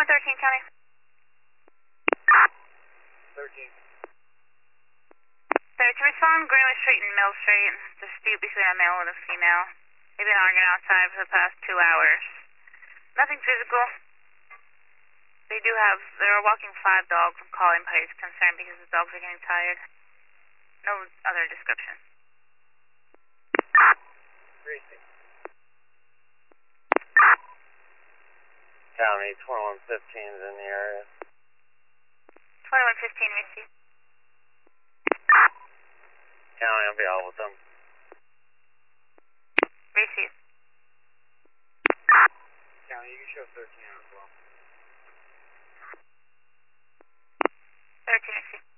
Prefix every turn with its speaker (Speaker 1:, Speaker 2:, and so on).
Speaker 1: 13 County.
Speaker 2: 13.
Speaker 1: So to respond, Greenwood Street and Mill Street, dispute between a male and a female. They've been arguing outside for the past 2 hours. Nothing physical. They're walking 5 dogs and calling parties concerned because the dogs are getting tired. No other description.
Speaker 2: Greasy. County 2115's in the area.
Speaker 1: 2115 received.
Speaker 2: County, I'll be out with them.
Speaker 1: Received.
Speaker 2: County, you can show 13 out as well.
Speaker 1: 13 received.